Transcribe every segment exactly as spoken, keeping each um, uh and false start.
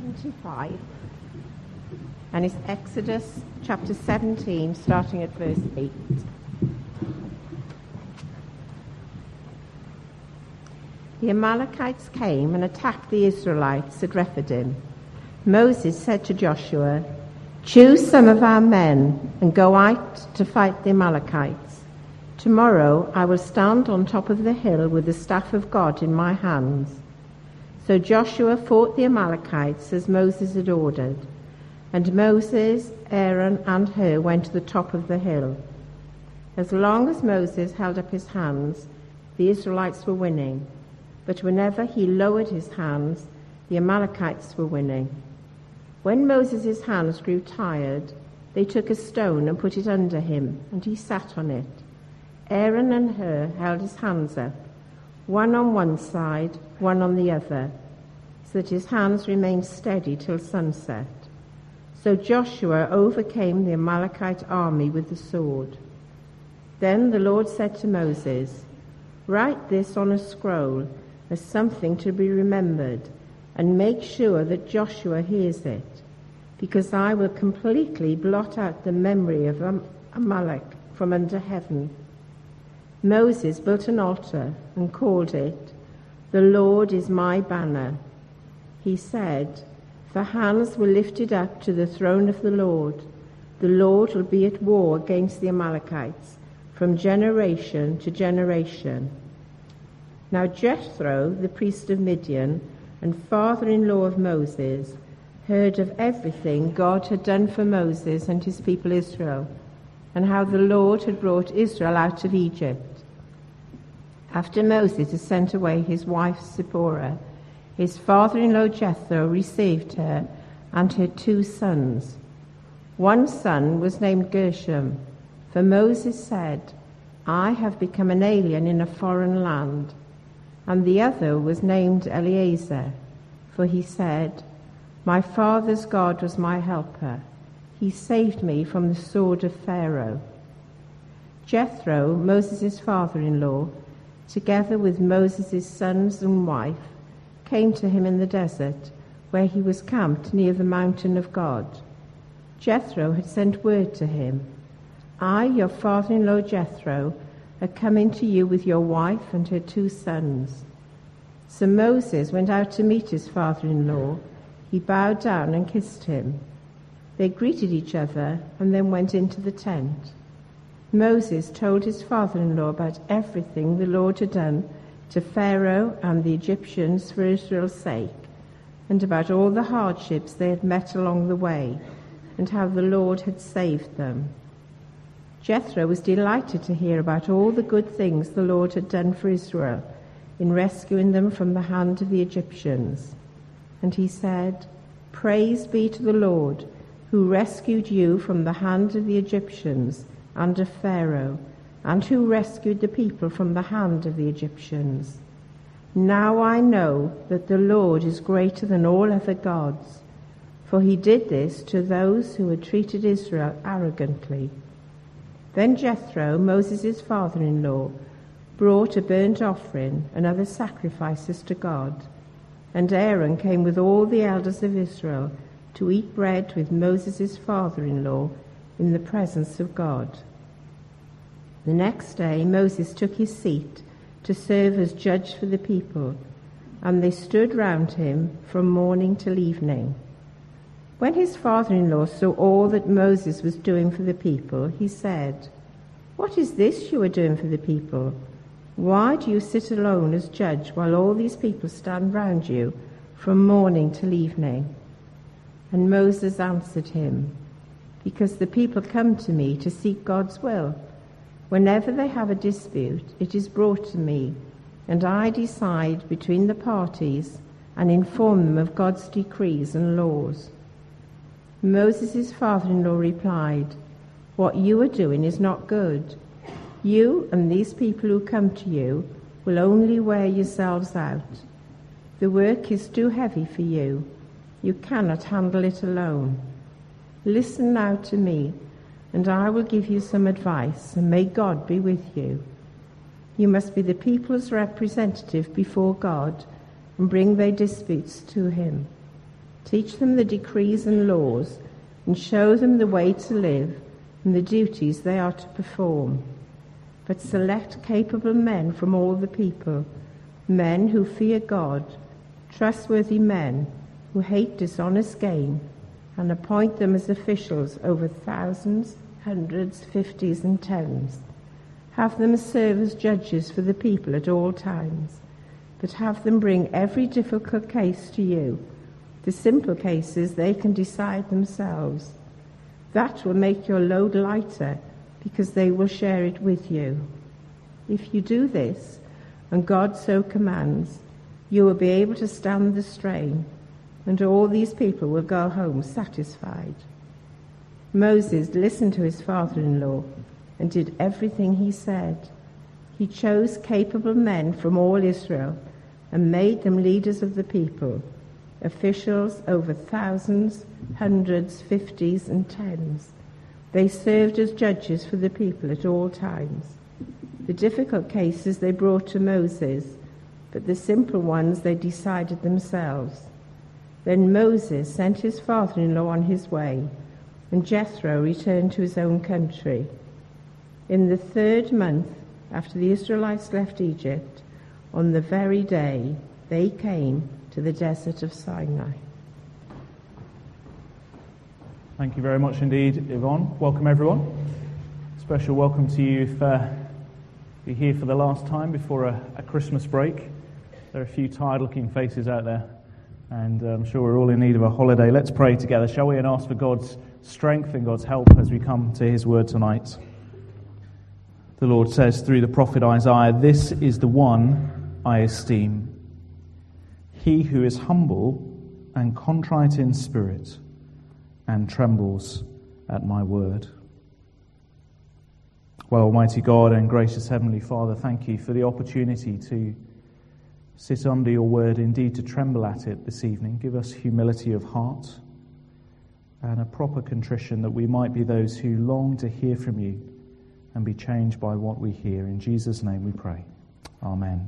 seventy-five, and it's Exodus chapter seventeen, starting at verse eight. The Amalekites came and attacked the Israelites at Rephidim. Moses said to Joshua, "Choose some of our men and go out to fight the Amalekites. Tomorrow I will stand on top of the hill with the staff of God in my hands." So Joshua fought the Amalekites as Moses had ordered, and Moses, Aaron, and Hur went to the top of the hill. As long as Moses held up his hands, the Israelites were winning, but whenever he lowered his hands, the Amalekites were winning. When Moses' hands grew tired, they took a stone and put it under him, and he sat on it. Aaron and Hur held his hands up, one on one side, one on the other, so that his hands remained steady till sunset. So Joshua overcame the Amalekite army with the sword. Then the Lord said to Moses, "Write this on a scroll as something to be remembered, and make sure that Joshua hears it, because I will completely blot out the memory of Am- Amalek from under heaven." Moses built an altar and called it, "The Lord is my banner." He said, "For hands were lifted up to the throne of the Lord. The Lord will be at war against the Amalekites from generation to generation." Now Jethro, the priest of Midian and father-in-law of Moses, heard of everything God had done for Moses and his people Israel, and how the Lord had brought Israel out of Egypt. After Moses had sent away his wife Zipporah, his father-in-law Jethro received her and her two sons. One son was named Gershom, for Moses said, "I have become an alien in a foreign land." And the other was named Eleazar, for he said, "My father's God was my helper. He saved me from the sword of Pharaoh." Jethro, Moses' father-in-law, together with Moses' sons and wife, came to him in the desert, where he was camped near the mountain of God. Jethro had sent word to him, "I, your father-in-law Jethro, are coming to you with your wife and her two sons." So Moses went out to meet his father-in-law. He bowed down and kissed him. They greeted each other and then went into the tent. Moses told his father-in-law about everything the Lord had done to Pharaoh and the Egyptians for Israel's sake, and about all the hardships they had met along the way, and how the Lord had saved them. Jethro was delighted to hear about all the good things the Lord had done for Israel in rescuing them from the hand of the Egyptians. And he said, "Praise be to the Lord, who rescued you from the hand of the Egyptians and of Pharaoh, and who rescued the people from the hand of the Egyptians. Now I know that the Lord is greater than all other gods, for he did this to those who had treated Israel arrogantly." Then Jethro, Moses' father-in-law, brought a burnt offering and other sacrifices to God. And Aaron came with all the elders of Israel to eat bread with Moses' father-in-law in the presence of God. The next day Moses took his seat to serve as judge for the people, and they stood round him from morning till evening. When his father-in-law saw all that Moses was doing for the people, he said, "What is this you are doing for the people? Why do you sit alone as judge while all these people stand round you from morning till evening?" And Moses answered him, "Because the people come to me to seek God's will. Whenever they have a dispute, it is brought to me, and I decide between the parties and inform them of God's decrees and laws." Moses' father-in-law replied, "What you are doing is not good. You and these people who come to you will only wear yourselves out. The work is too heavy for you. You cannot handle it alone. Listen now to me, and I will give you some advice, and may God be with you. You must be the people's representative before God and bring their disputes to him. Teach them the decrees and laws, and show them the way to live and the duties they are to perform. But select capable men from all the people, men who fear God, trustworthy men who hate dishonest gain, and appoint them as officials over thousands, hundreds, fifties, and tens. Have them serve as judges for the people at all times, but have them bring every difficult case to you. The simple cases they can decide themselves. That will make your load lighter, because they will share it with you. If you do this, and God so commands, you will be able to stand the strain, and all these people will go home satisfied. Moses listened to his father-in-law and did everything he said. He chose capable men from all Israel and made them leaders of the people, officials over thousands, hundreds, fifties, and tens. They served as judges for the people at all times. The difficult cases they brought to Moses, but the simple ones they decided themselves. Then Moses sent his father-in-law on his way, and Jethro returned to his own country. In the third month after the Israelites left Egypt, on the very day they came to the desert of Sinai. Thank you very much indeed, Yvonne. Welcome everyone. Special welcome to you if uh, you're here for the last time before a, a Christmas break. There are a few tired-looking faces out there, and uh, I'm sure we're all in need of a holiday. Let's pray together, shall we, and ask for God's strength and God's help as we come to his word tonight. The Lord says through the prophet Isaiah, "This is the one I esteem, he who is humble and contrite in spirit and trembles at my word." Well, Almighty God and gracious Heavenly Father, thank you for the opportunity to sit under your word, indeed to tremble at it this evening. Give us humility of heart and a proper contrition that we might be those who long to hear from you and be changed by what we hear. In Jesus' name we pray. Amen.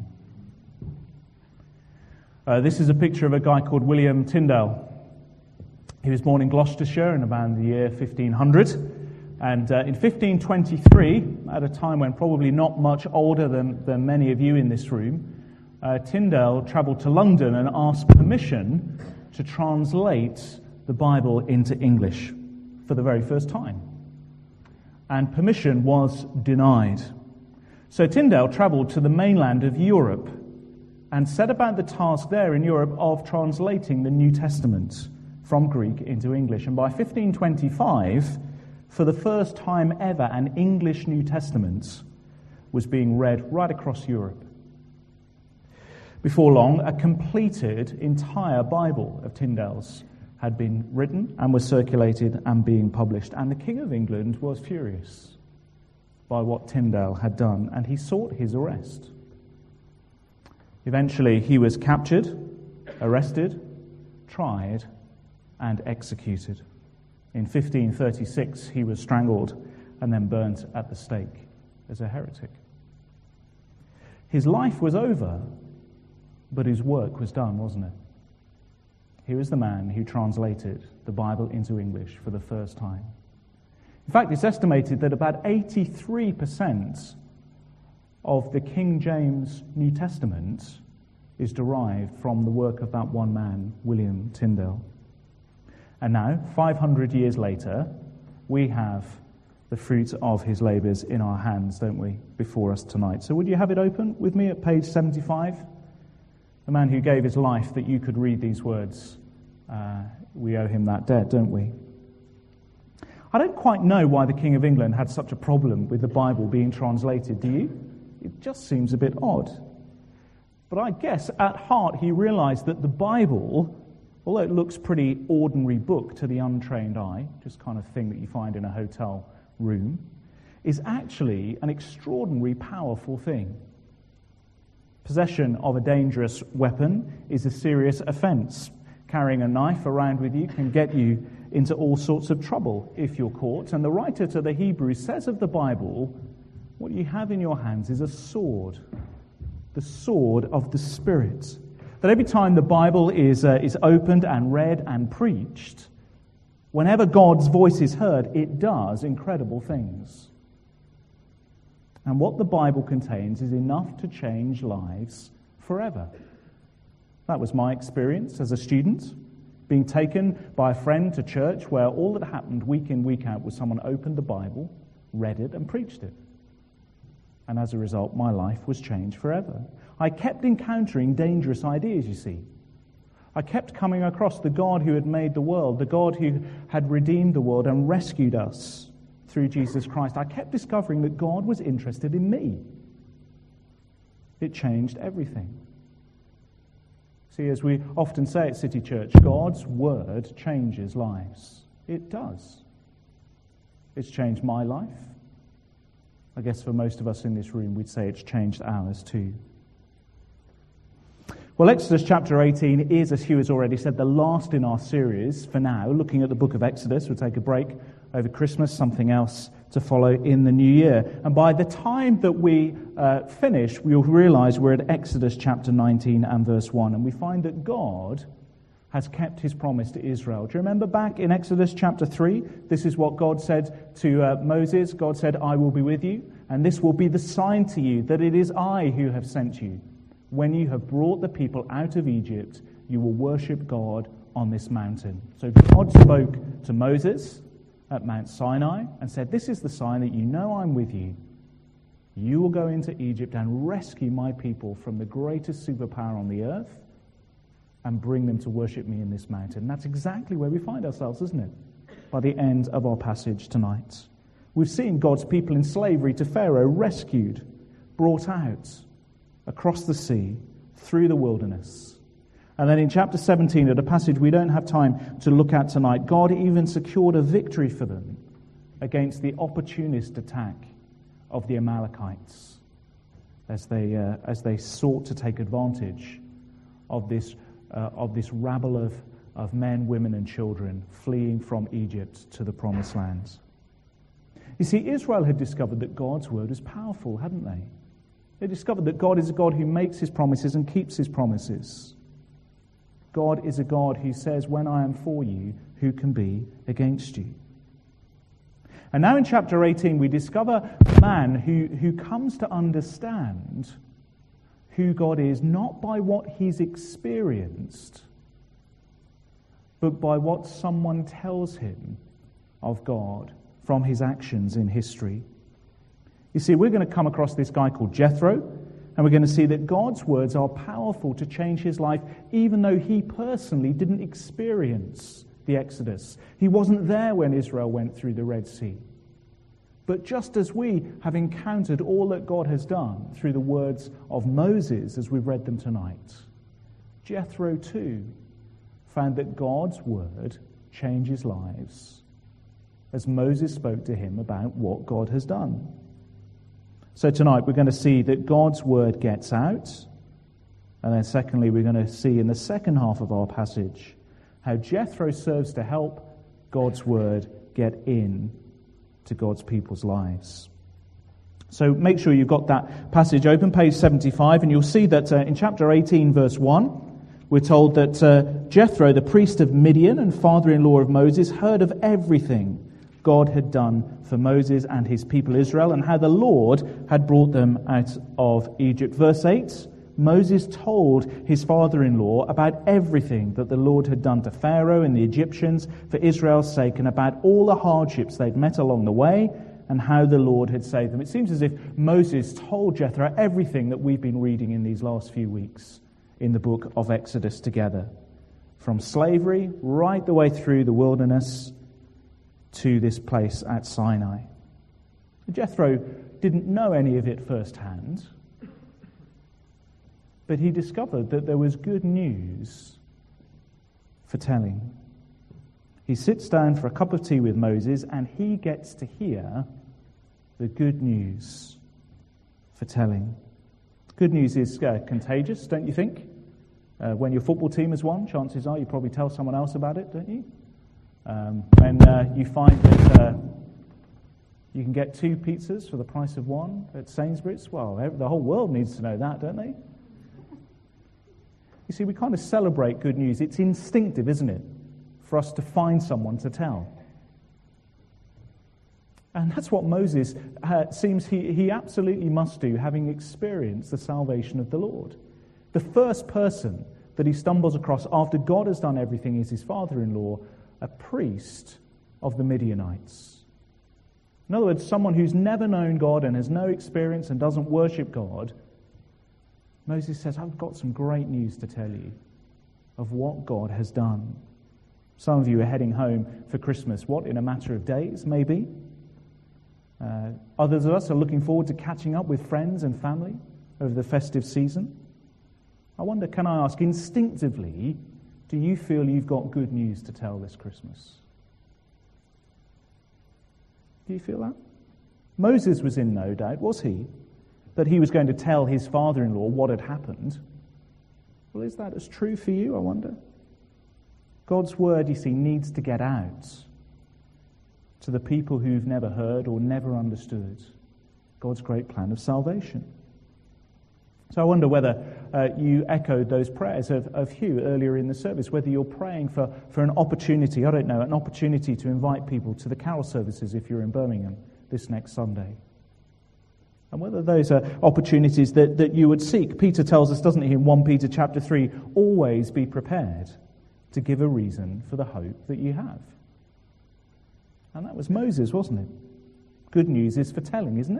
Uh, this is a picture of a guy called William Tyndale. He was born in Gloucestershire in about the year fifteen hundred. And uh, in fifteen twenty-three, at a time when probably not much older than, than many of you in this room, uh, Tyndale travelled to London and asked permission to translate the Bible into English for the very first time. And permission was denied. So Tyndale travelled to the mainland of Europe and set about the task there in Europe of translating the New Testament from Greek into English. And by fifteen twenty-five, for the first time ever, an English New Testament was being read right across Europe. Before long, a completed entire Bible of Tyndale's had been written and was circulated and being published. And the King of England was furious by what Tyndale had done, and he sought his arrest. Eventually, he was captured, arrested, tried, and executed. In fifteen thirty-six, he was strangled and then burnt at the stake as a heretic. His life was over, but his work was done, wasn't it? He was the man who translated the Bible into English for the first time. In fact, it's estimated that about eighty-three percent of the King James New Testament is derived from the work of that one man, William Tyndale. And now, five hundred years later, we have the fruit of his labours in our hands, don't we, before us tonight. So would you have it open with me at page seventy-five? The man who gave his life that you could read these words, uh, we owe him that debt, don't we? I don't quite know why the King of England had such a problem with the Bible being translated, do you? It just seems a bit odd. But I guess at heart he realised that the Bible, although it looks pretty ordinary book to the untrained eye, just kind of thing that you find in a hotel room, is actually an extraordinary, powerful thing. Possession of a dangerous weapon is a serious offence. Carrying a knife around with you can get you into all sorts of trouble if you're caught. And the writer to the Hebrews says of the Bible, what you have in your hands is a sword, the sword of the Spirit, That every time the Bible is, uh, is opened and read and preached, whenever God's voice is heard, it does incredible things. And what the Bible contains is enough to change lives forever. That was my experience as a student, being taken by a friend to church where all that happened week in, week out was someone opened the Bible, read it, and preached it. And as a result, my life was changed forever. I kept encountering dangerous ideas, you see. I kept coming across the God who had made the world, the God who had redeemed the world and rescued us through Jesus Christ. I kept discovering that God was interested in me. It changed everything. See, as we often say at City Church, God's word changes lives. It does. It's changed my life. I guess for most of us in this room, we'd say it's changed ours too. Well, Exodus chapter eighteen is, as Hugh has already said, the last in our series for now, looking at the book of Exodus. We'll take a break over Christmas, something else to follow in the new year. And by the time that we uh, finish, we'll realize we're at Exodus chapter nineteen and verse one, and we find that God has kept his promise to Israel. Do you remember back in Exodus chapter three? This is what God said to uh, Moses. God said, I will be with you, and this will be the sign to you that it is I who have sent you. When you have brought the people out of Egypt, you will worship God on this mountain. So God spoke to Moses at Mount Sinai and said, this is the sign that you know I'm with you. You will go into Egypt and rescue my people from the greatest superpower on the earth and bring them to worship me in this mountain. And that's exactly where we find ourselves, isn't it? By the end of our passage tonight. We've seen God's people in slavery to Pharaoh rescued, brought out across the sea, through the wilderness. And then in chapter seventeen, at a passage we don't have time to look at tonight, God even secured a victory for them against the opportunist attack of the Amalekites as they uh, as they sought to take advantage of this uh, of this rabble of, of men, women, and children fleeing from Egypt to the Promised Land. You see, Israel had discovered that God's word is powerful, hadn't they? They discovered that God is a God who makes his promises and keeps his promises. God is a God who says, when I am for you, who can be against you? And now in chapter eighteen, we discover a man who, who comes to understand who God is, not by what he's experienced, but by what someone tells him of God from his actions in history. You see, we're going to come across this guy called Jethro, and we're going to see that God's words are powerful to change his life, even though he personally didn't experience the Exodus. He wasn't there when Israel went through the Red Sea. But just as we have encountered all that God has done through the words of Moses, as we've read them tonight, Jethro too found that God's word changes lives, as Moses spoke to him about what God has done. So tonight we're going to see that God's word gets out, and then secondly we're going to see in the second half of our passage how Jethro serves to help God's word get in to God's people's lives. So make sure you've got that passage open, page seventy-five, and you'll see that uh, in chapter eighteen, verse one, we're told that uh, Jethro, the priest of Midian and father-in-law of Moses, heard of everything God had done for Moses and his people Israel, and how the Lord had brought them out of Egypt. Verse eight, Moses told his father-in-law about everything that the Lord had done to Pharaoh and the Egyptians for Israel's sake, and about all the hardships they'd met along the way, and how the Lord had saved them. It seems as if Moses told Jethro everything that we've been reading in these last few weeks in the book of Exodus together. From slavery right the way through the wilderness to this place at Sinai. Jethro didn't know any of it firsthand, but he discovered that there was good news for telling. He sits down for a cup of tea with Moses, and he gets to hear the good news for telling. Good news is uh, contagious, don't you think? Uh, when your football team has won, chances are you probably tell someone else about it, don't you? Um, when uh, you find that uh, you can get two pizzas for the price of one at Sainsbury's, well, the whole world needs to know that, don't they? You see, we kind of celebrate good news. It's instinctive, isn't it, for us to find someone to tell. And that's what Moses uh, seems he, he absolutely must do, having experienced the salvation of the Lord. The first person that he stumbles across after God has done everything is his father-in-law, a priest of the Midianites. In other words, someone who's never known God and has no experience and doesn't worship God. Moses says, I've got some great news to tell you of what God has done. Some of you are heading home for Christmas, what, in a matter of days, maybe? Uh, others of us are looking forward to catching up with friends and family over the festive season. I wonder, can I ask, instinctively, do you feel you've got good news to tell this Christmas? Do you feel that? Moses was in no doubt, was he, that he was going to tell his father-in-law what had happened. Well, is that as true for you, I wonder? God's word, you see, needs to get out to the people who've never heard or never understood God's great plan of salvation. So I wonder whether uh, you echoed those prayers of, of Hugh earlier in the service, whether you're praying for, for an opportunity, I don't know, an opportunity to invite people to the carol services if you're in Birmingham this next Sunday. And whether those are opportunities that, that you would seek. Peter tells us, doesn't he, in First Peter chapter three, always be prepared to give a reason for the hope that you have. And that was Moses, wasn't it? Good news is for telling, isn't it?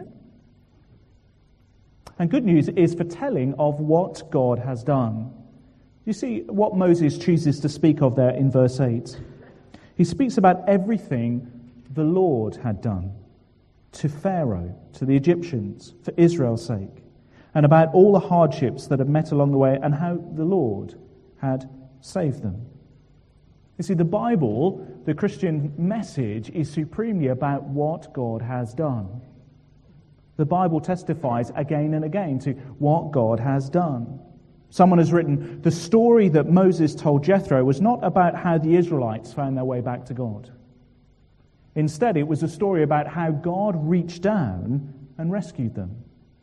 And good news is for telling of what God has done. You see what Moses chooses to speak of there in verse eight. He speaks about everything the Lord had done to Pharaoh, to the Egyptians, for Israel's sake, and about all the hardships that had met along the way and how the Lord had saved them. You see, the Bible, the Christian message, is supremely about what God has done. The Bible testifies again and again to what God has done. Someone has written, the story that Moses told Jethro was not about how the Israelites found their way back to God. Instead, it was a story about how God reached down and rescued them.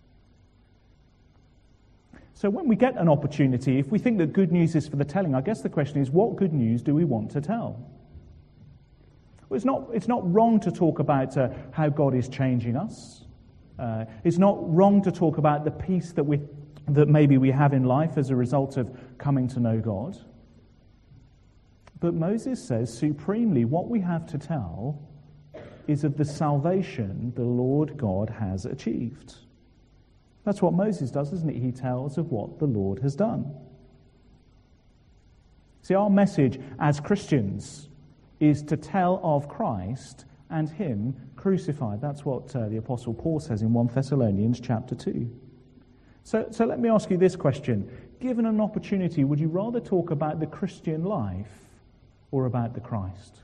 So when we get an opportunity, if we think that good news is for the telling, I guess the question is, what good news do we want to tell? Well, it's not, it's not wrong to talk about uh, how God is changing us. Uh, it's not wrong to talk about the peace that we that maybe we have in life as a result of coming to know God. But Moses says supremely what we have to tell is of the salvation the Lord God has achieved. That's what Moses does, isn't it? He tells of what the Lord has done. See, our message as Christians is to tell of Christ and Him crucified. That's what uh, the Apostle Paul says in First Thessalonians chapter two. So, so let me ask you this question. Given an opportunity, would you rather talk about the Christian life or about the Christ?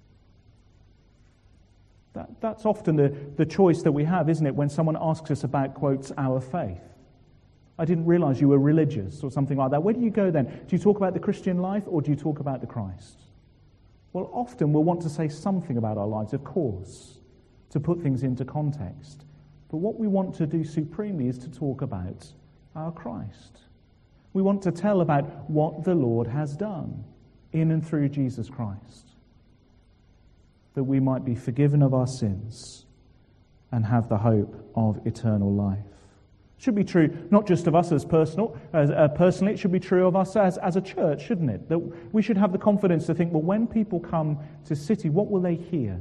That, that's often the, the choice that we have, isn't it, when someone asks us about, quotes, our faith. I didn't realize you were religious or something like that. Where do you go then? Do you talk about the Christian life or do you talk about the Christ? Well, often we'll want to say something about our lives, of course, to put things into context. But what we want to do supremely is to talk about our Christ. We want to tell about what the Lord has done in and through Jesus Christ, that we might be forgiven of our sins and have the hope of eternal life. It should be true not just of us as personal, as, uh, personally, it should be true of us as, as a church, shouldn't it? That we should have the confidence to think, well, when people come to City, what will they hear?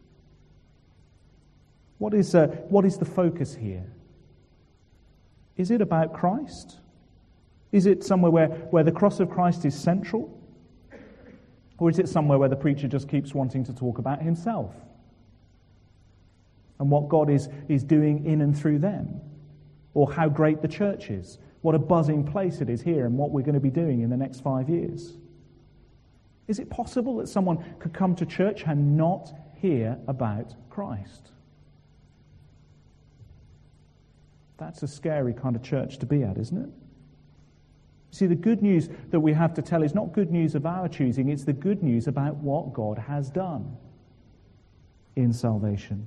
What is, uh, what is the focus here? Is it about Christ? Is it somewhere where, where the cross of Christ is central? Or is it somewhere where the preacher just keeps wanting to talk about himself and what God is, is doing in and through them? Or how great the church is, what a buzzing place it is here and what we're going to be doing in the next five years? Is it possible that someone could come to church and not hear about Christ? That's a scary kind of church to be at, isn't it? See, the good news that we have to tell is not good news of our choosing, it's the good news about what God has done in salvation.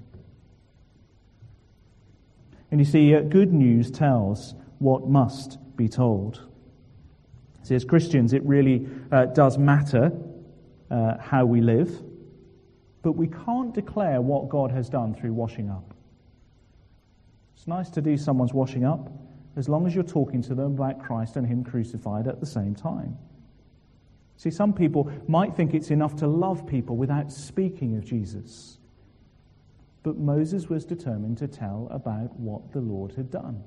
And you see, uh, good news tells what must be told. See, as Christians, it really uh, does matter uh, how we live, but we can't declare what God has done through washing up. It's nice to do someone's washing up, as long as you're talking to them about Christ and Him crucified at the same time. See, some people might think it's enough to love people without speaking of Jesus. But Moses was determined to tell about what the Lord had done.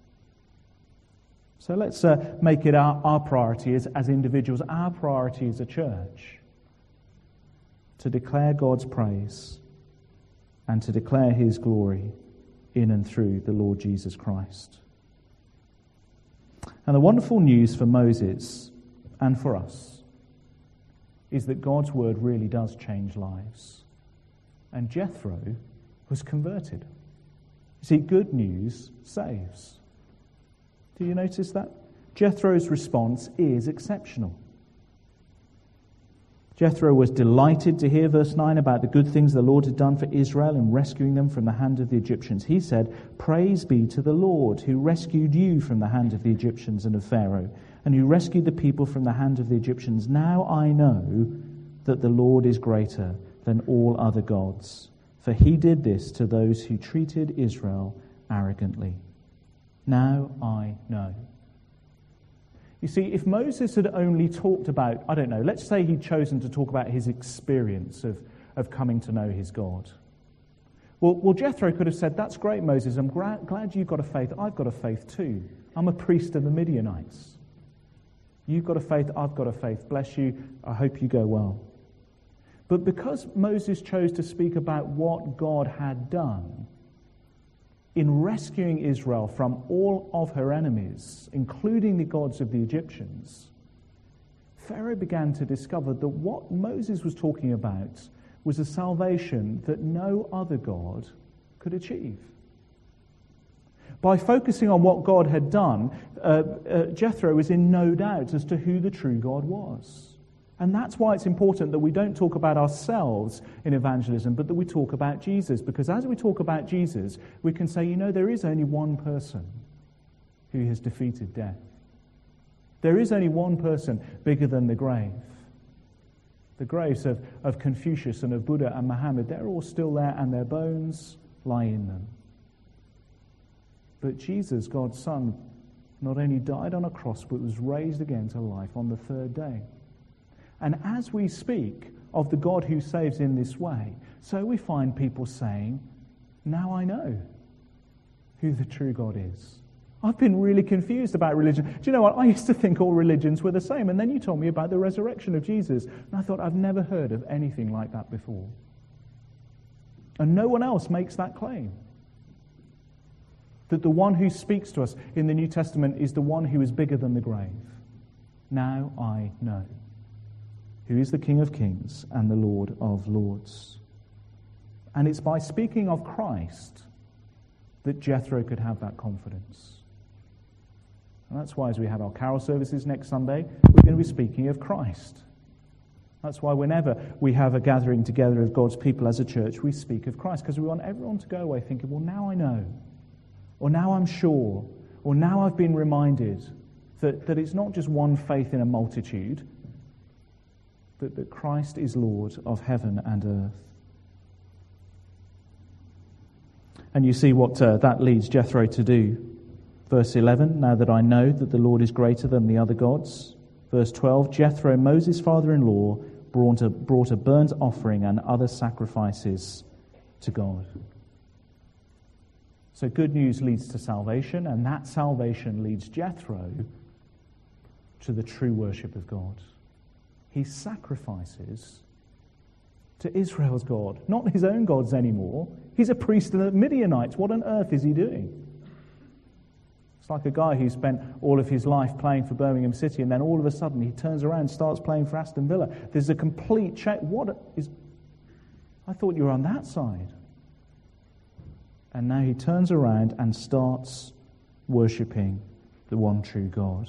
So let's uh, make it our, our priority as, as individuals, our priority as a church, to declare God's praise and to declare His glory in and through the Lord Jesus Christ. And the wonderful news for Moses and for us is that God's word really does change lives. And Jethro was converted. You see, good news saves. Do you notice that? Jethro's response is exceptional. Jethro was delighted to hear, verse nine, about the good things the Lord had done for Israel in rescuing them from the hand of the Egyptians. He said, "Praise be to the Lord who rescued you from the hand of the Egyptians and of Pharaoh, and who rescued the people from the hand of the Egyptians. Now I know that the Lord is greater than all other gods, for He did this to those who treated Israel arrogantly. Now I know." You see, if Moses had only talked about, I don't know, let's say he'd chosen to talk about his experience of, of coming to know his God. Well, well, Jethro could have said, "That's great, Moses. I'm gra- glad you've got a faith. I've got a faith too. I'm a priest of the Midianites. You've got a faith. I've got a faith. Bless you. I hope you go well." But because Moses chose to speak about what God had done in rescuing Israel from all of her enemies, including the gods of the Egyptians, Pharaoh began to discover that what Moses was talking about was a salvation that no other god could achieve. By focusing on what God had done, uh, uh, Jethro was in no doubt as to who the true God was. And that's why it's important that we don't talk about ourselves in evangelism, but that we talk about Jesus. Because as we talk about Jesus, we can say, you know, there is only one person who has defeated death. There is only one person bigger than the grave. The graves of, of Confucius and of Buddha and Muhammad, they're all still there and their bones lie in them. But Jesus, God's Son, not only died on a cross, but was raised again to life on the third day. And as we speak of the God who saves in this way, so we find people saying, "Now I know who the true God is. I've been really confused about religion. Do you know what? I used to think all religions were the same, and then you told me about the resurrection of Jesus, and I thought, I've never heard of anything like that before." And no one else makes that claim. That the one who speaks to us in the New Testament is the one who is bigger than the grave. Now I know who is the King of Kings and the Lord of Lords. And it's by speaking of Christ that Jethro could have that confidence. And that's why as we have our carol services next Sunday, we're going to be speaking of Christ. That's why whenever we have a gathering together of God's people as a church, we speak of Christ, because we want everyone to go away thinking, well, now I know, or now I'm sure, or now I've been reminded that, that it's not just one faith in a multitude, but that Christ is Lord of heaven and earth. And you see what uh, that leads Jethro to do. Verse eleven, "Now that I know that the Lord is greater than the other gods." Verse twelve, "Jethro, Moses' father-in-law, brought a, brought a burnt offering and other sacrifices to God." So good news leads to salvation, and that salvation leads Jethro to the true worship of God. He sacrifices to Israel's God, not his own gods anymore. He's a priest of the Midianites. What on earth is he doing? It's like a guy who spent all of his life playing for Birmingham City, and then all of a sudden he turns around and starts playing for Aston Villa. There's a complete change. What is? I thought you were on that side. And now he turns around and starts worshipping the one true God.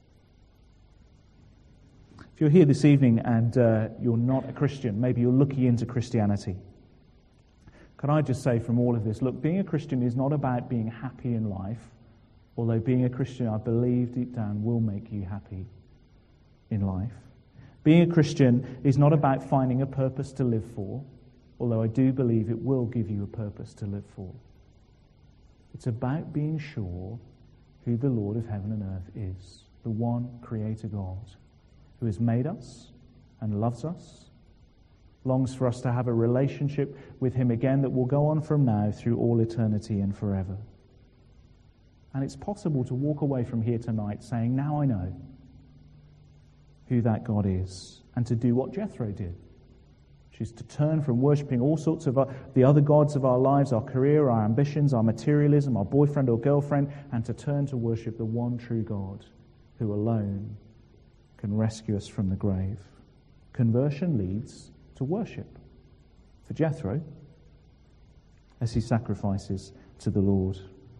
If you're here this evening and uh, you're not a Christian, maybe you're looking into Christianity, can I just say from all of this, look, being a Christian is not about being happy in life, although being a Christian, I believe deep down, will make you happy. in life. Being a Christian is not about finding a purpose to live for, although I do believe it will give you a purpose to live for. It's about being sure who the Lord of heaven and earth is, the one Creator God, who has made us and loves us, longs for us to have a relationship with him again that will go on from now through all eternity and forever. And it's possible to walk away from here tonight saying, now I know who that God is, and to do what Jethro did, which is to turn from worshipping all sorts of the other gods of our lives, our career, our ambitions, our materialism, our boyfriend or girlfriend, and to turn to worship the one true God who alone can rescue us from the grave. Conversion leads to worship for Jethro as he sacrifices to the Lord.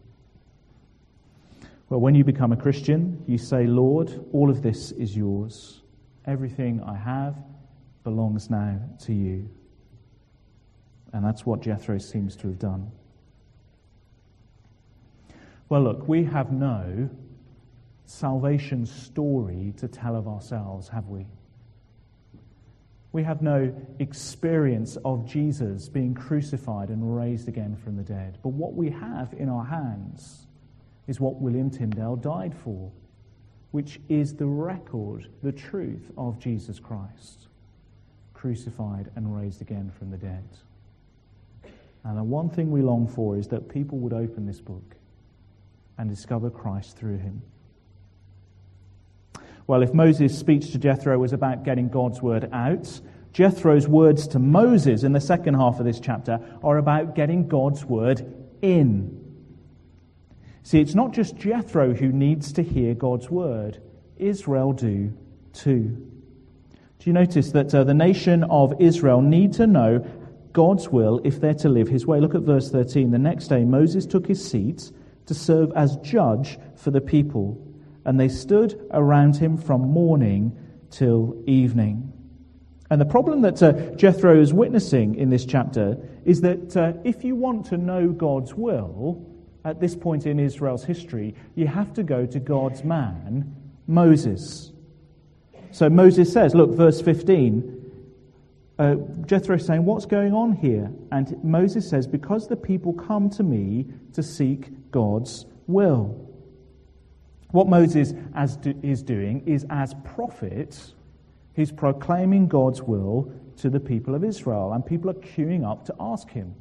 Well, when you become a Christian, you say, Lord, all of this is yours. Everything I have belongs now to you. And that's what Jethro seems to have done. Well, look, we have no salvation story to tell of ourselves, have we? We have no experience of Jesus being crucified and raised again from the dead. But what we have in our hands is what William Tyndale died for, which is the record, the truth of Jesus Christ, crucified and raised again from the dead. And the one thing we long for is that people would open this book and discover Christ through him. Well, if Moses' speech to Jethro was about getting God's word out, Jethro's words to Moses in the second half of this chapter are about getting God's word in. See, it's not just Jethro who needs to hear God's word. Israel do too. Do you notice that uh, the nation of Israel need to know God's will if they're to live his way? Look at verse thirteen. The next day Moses took his seat to serve as judge for the people, and they stood around him from morning till evening. And the problem that uh, Jethro is witnessing in this chapter is that uh, if you want to know God's will at this point in Israel's history, you have to go to God's man, Moses. So Moses says, look, verse fifteen, uh, Jethro is saying, what's going on here? And Moses says, because the people come to me to seek God's will. What Moses as do, is doing is, as prophet, he's proclaiming God's will to the people of Israel, and people are queuing up to ask him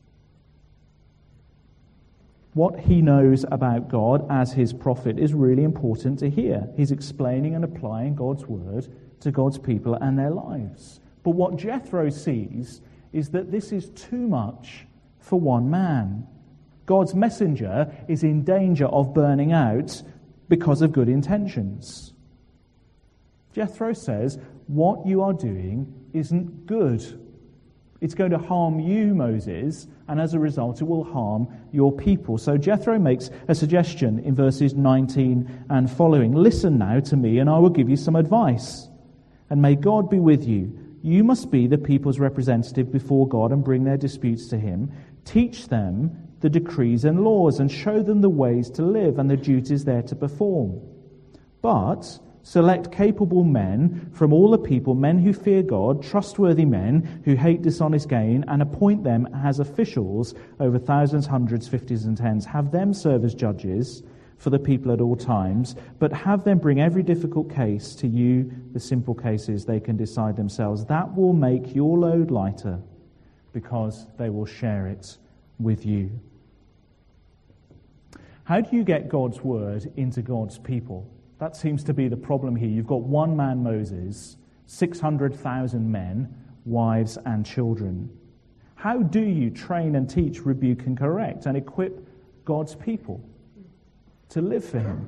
what he knows about God as his prophet is really important to hear. He's explaining and applying God's word to God's people and their lives. But what Jethro sees is that this is too much for one man. God's messenger is in danger of burning out because of good intentions. Jethro says, what you are doing isn't good. It's going to harm you, Moses, and as a result it will harm your people. So Jethro makes a suggestion in verses nineteen and following. Listen now to me, and I will give you some advice. And may God be with you. You must be the people's representative before God and bring their disputes to him. Teach them the decrees and laws, and show them the ways to live and the duties they're to perform. But select capable men from all the people, men who fear God, trustworthy men who hate dishonest gain, and appoint them as officials over thousands, hundreds, fifties, and tens. Have them serve as judges for the people at all times, but have them bring every difficult case to you, the simple cases they can decide themselves. That will make your load lighter, because they will share it with you. How do you get God's word into God's people? That seems to be the problem here. You've got one man, Moses, six hundred thousand men, wives and children. How do you train and teach, rebuke and correct, and equip God's people to live for him?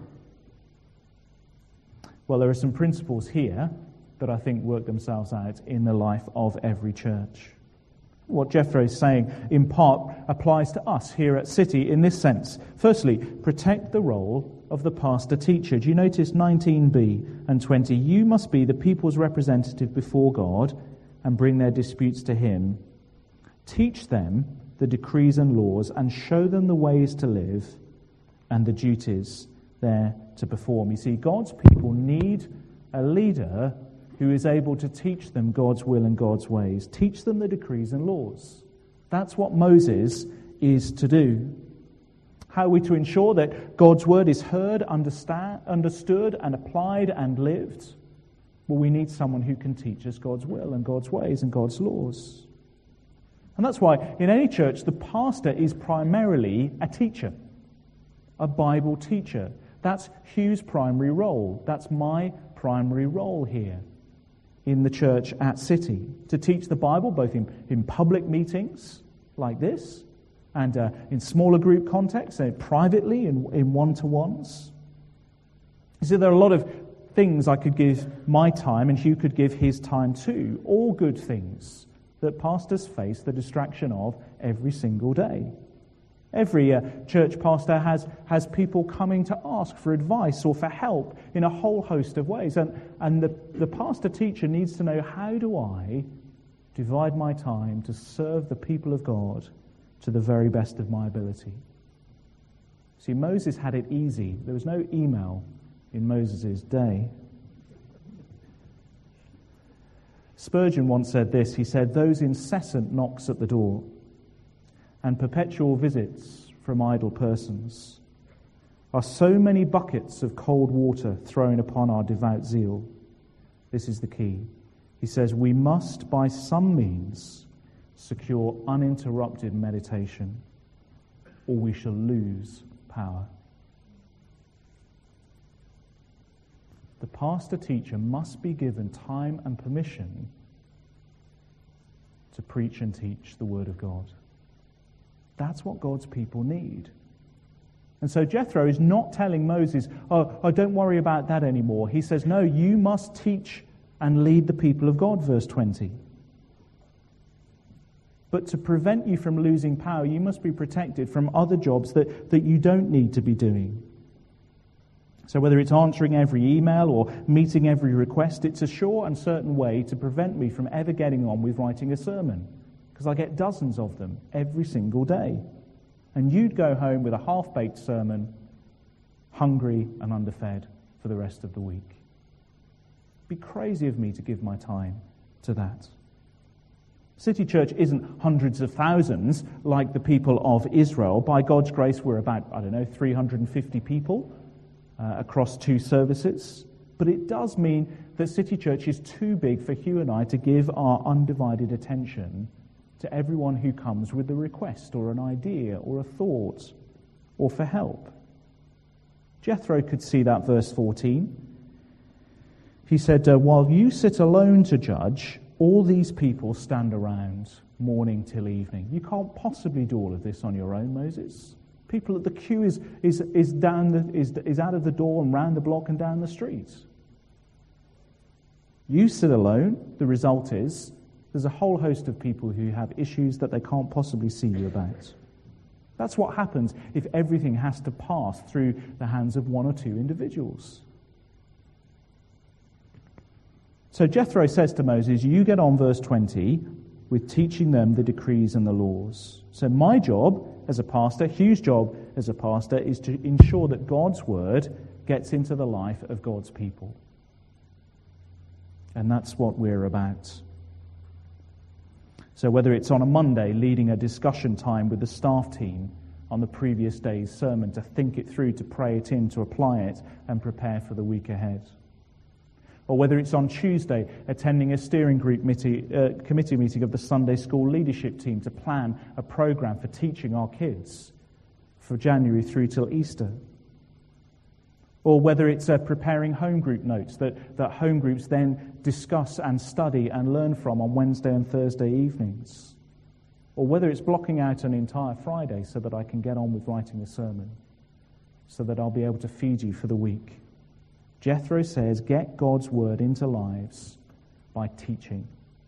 Well, there are some principles here that I think work themselves out in the life of every church. What Jethro is saying, in part, applies to us here at City in this sense. Firstly, protect the role of the pastor-teacher. Do you notice nineteen b and twenty? You must be the people's representative before God and bring their disputes to him. Teach them the decrees and laws and show them the ways to live and the duties they're to perform. You see, God's people need a leader who is able to teach them God's will and God's ways, teach them the decrees and laws. That's what Moses is to do. How are we to ensure that God's word is heard, understand, understood, and applied and lived? Well, we need someone who can teach us God's will and God's ways and God's laws. And that's why in any church, the pastor is primarily a teacher, a Bible teacher. That's Hugh's primary role. That's my primary role here in the church at City, to teach the Bible both in, in public meetings like this and uh, in smaller group contexts and privately in, in one-to-ones. You see, there are a lot of things I could give my time and Hugh could give his time to, all good things that pastors face the distraction of every single day. Every uh, church pastor has, has people coming to ask for advice or for help in a whole host of ways. And, and the, the pastor teacher needs to know, how do I divide my time to serve the people of God to the very best of my ability? See, Moses had it easy. There was no email in Moses' day. Spurgeon once said this. He said, "Those incessant knocks at the door and perpetual visits from idle persons are so many buckets of cold water thrown upon our devout zeal." This is the key. He says, we must by some means secure uninterrupted meditation, or we shall lose power. The pastor-teacher must be given time and permission to preach and teach the Word of God. That's what God's people need. And so Jethro is not telling Moses, oh, oh, don't worry about that anymore. He says, no, you must teach and lead the people of God, verse twenty. But to prevent you from losing power, you must be protected from other jobs that, that you don't need to be doing. So whether it's answering every email or meeting every request, it's a sure and certain way to prevent me from ever getting on with writing a sermon, because I get dozens of them every single day. And you'd go home with a half-baked sermon, hungry and underfed for the rest of the week. It'd be crazy of me to give my time to that. City Church isn't hundreds of thousands like the people of Israel. By God's grace, we're about, I don't know, three hundred fifty people uh, across two services. But it does mean that City Church is too big for Hugh and I to give our undivided attention to everyone who comes with a request or an idea or a thought or for help. Jethro could see that, verse fourteen. He said, uh, while you sit alone to judge, all these people stand around morning till evening. You can't possibly do all of this on your own, Moses. People at the queue is is is down the, is is out of the door and round the block and down the street. You sit alone. The result is there's a whole host of people who have issues that they can't possibly see you about. That's what happens if everything has to pass through the hands of one or two individuals. So Jethro says to Moses, you get on, verse twenty, with teaching them the decrees and the laws. So my job as a pastor, Hugh's job as a pastor, is to ensure that God's word gets into the life of God's people. And that's what we're about. So whether it's on a Monday leading a discussion time with the staff team on the previous day's sermon to think it through, to pray it in, to apply it and prepare for the week ahead. Or whether it's on Tuesday attending a steering group committee, uh, committee meeting of the Sunday school leadership team to plan a program for teaching our kids for January through till Easter. Or whether it's uh, preparing home group notes that, that home groups then discuss and study and learn from on Wednesday and Thursday evenings. Or whether it's blocking out an entire Friday so that I can get on with writing a sermon, so that I'll be able to feed you for the week. Jethro says, get God's word into lives by teaching.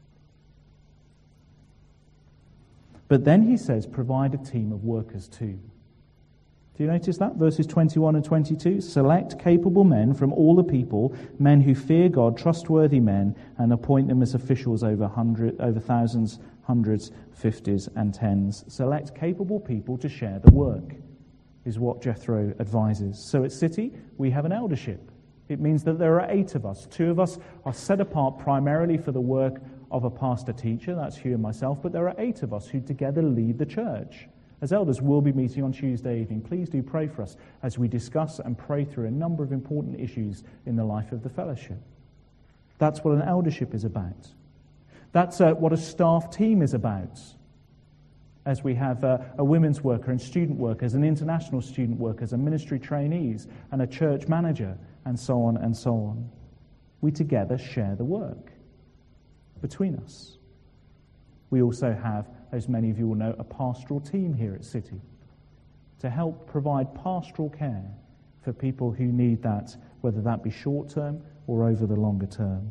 But then he says, provide a team of workers too. Do you notice that? Verses twenty-one and twenty-two. Select capable men from all the people, men who fear God, trustworthy men, and appoint them as officials over hundred, over thousands, hundreds, fifties, and tens. Select capable people to share the work, is what Jethro advises. So at City, we have an eldership. It means that there are eight of us. Two of us are set apart primarily for the work of a pastor-teacher, that's Hugh and myself, but there are eight of us who together lead the church. As elders, we'll be meeting on Tuesday evening. Please do pray for us as we discuss and pray through a number of important issues in the life of the fellowship. That's what an eldership is about. That's uh, what a staff team is about. As we have uh, a women's worker and student workers and international student workers and ministry trainees and a church manager and so on and so on. We together share the work between us. We also have, as many of you will know, a pastoral team here at City to help provide pastoral care for people who need that, whether that be short-term or over the longer term,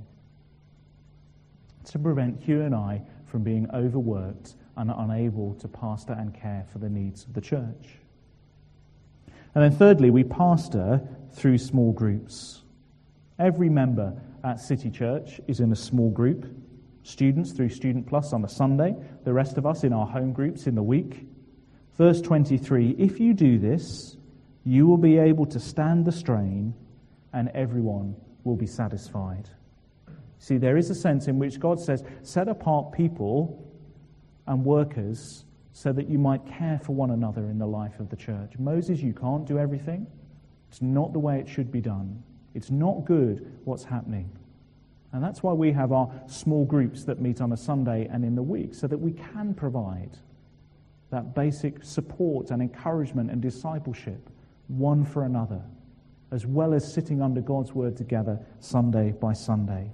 to prevent Hugh and I from being overworked and unable to pastor and care for the needs of the church. And then thirdly, we pastor through small groups. Every member at City Church is in a small group. Students through Student Plus on a Sunday, the rest of us in our home groups in the week. Verse twenty-three, if you do this, you will be able to stand the strain and everyone will be satisfied. See, there is a sense in which God says, set apart people and workers so that you might care for one another in the life of the church. Moses, you can't do everything. It's not the way it should be done. It's not good what's happening. And that's why we have our small groups that meet on a Sunday and in the week, so that we can provide that basic support and encouragement and discipleship one for another, as well as sitting under God's word together Sunday by Sunday.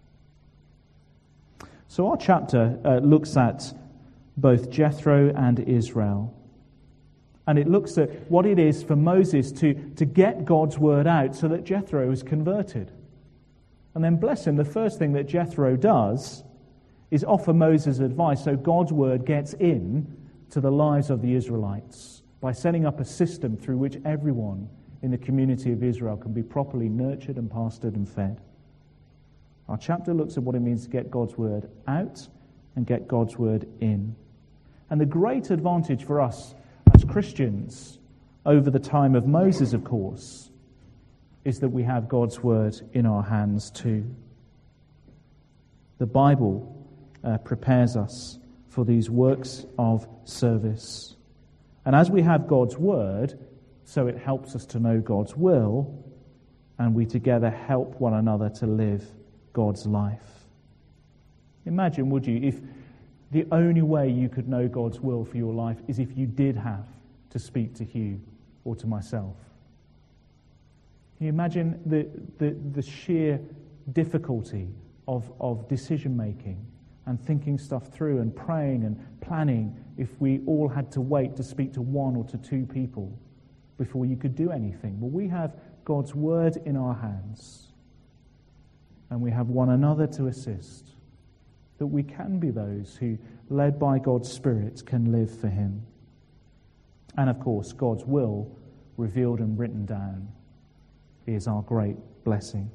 So our chapter uh, looks at both Jethro and Israel. And it looks at what it is for Moses to, to get God's word out so that Jethro is converted. And then, bless him, the first thing that Jethro does is offer Moses advice so God's word gets in to the lives of the Israelites by setting up a system through which everyone in the community of Israel can be properly nurtured and pastored and fed. Our chapter looks at what it means to get God's word out and get God's word in. And the great advantage for us as Christians over the time of Moses, of course, is that we have God's word in our hands too. The Bible uh, prepares us for these works of service. And as we have God's word, so it helps us to know God's will, and we together help one another to live God's life. Imagine, would you, if the only way you could know God's will for your life is if you did have to speak to Hugh or to myself. Can you imagine the, the, the sheer difficulty of, of decision-making and thinking stuff through and praying and planning if we all had to wait to speak to one or to two people before you could do anything? Well, we have God's word in our hands, and we have one another to assist, that we can be those who, led by God's Spirit, can live for Him. And of course, God's will, revealed and written down, is our great blessing.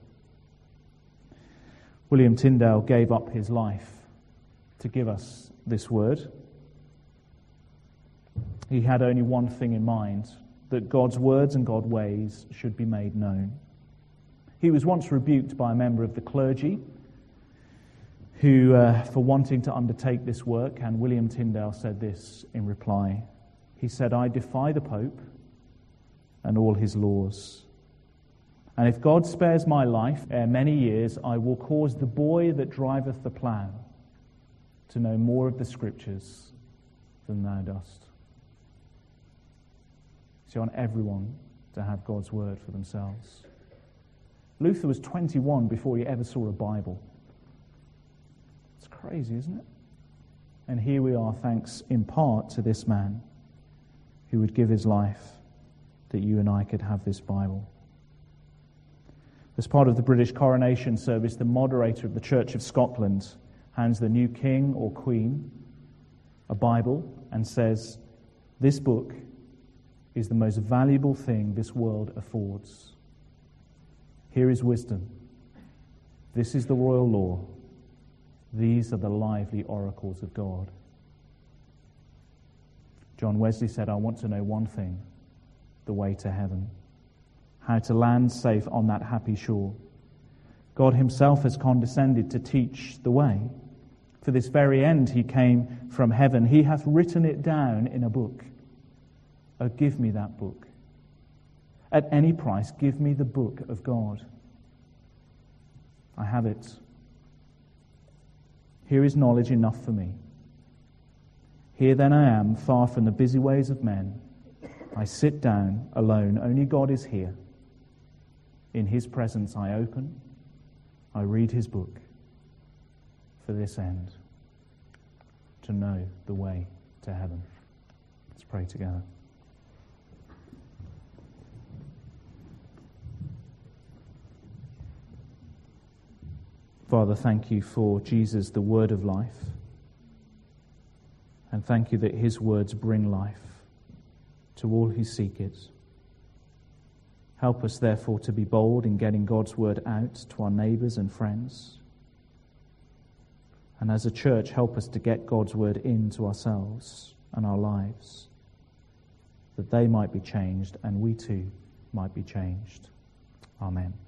William Tyndale gave up his life to give us this word. He had only one thing in mind, that God's words and God's ways should be made known. He was once rebuked by a member of the clergy who, uh, for wanting to undertake this work, and William Tyndale said this in reply. He said, I defy the Pope and all his laws. And if God spares my life ere many years, I will cause the boy that driveth the plough to know more of the Scriptures than thou dost. So I want everyone to have God's word for themselves. Luther was twenty-one before he ever saw a Bible. It's crazy, isn't it? And here we are, thanks in part to this man who would give his life that you and I could have this Bible. As part of the British coronation service, the moderator of the Church of Scotland hands the new king or queen a Bible and says, this book is the most valuable thing this world affords. Here is wisdom. This is the royal law. These are the lively oracles of God. John Wesley said, I want to know one thing, the way to heaven. how to land safe on that happy shore. God himself has condescended to teach the way. For this very end he came from heaven. He hath written it down in a book. Oh, give me that book. At any price, give me the book of God. I have it. Here is knowledge enough for me. Here then I am, far from the busy ways of men. I sit down alone. Only God is here. In his presence I open. I read his book. For this end, to know the way to heaven. Let's pray together. Father, thank you for Jesus, the word of life. And thank you that his words bring life to all who seek it. Help us, therefore, to be bold in getting God's word out to our neighbours and friends. And as a church, help us to get God's word into ourselves and our lives, that they might be changed and we too might be changed. Amen.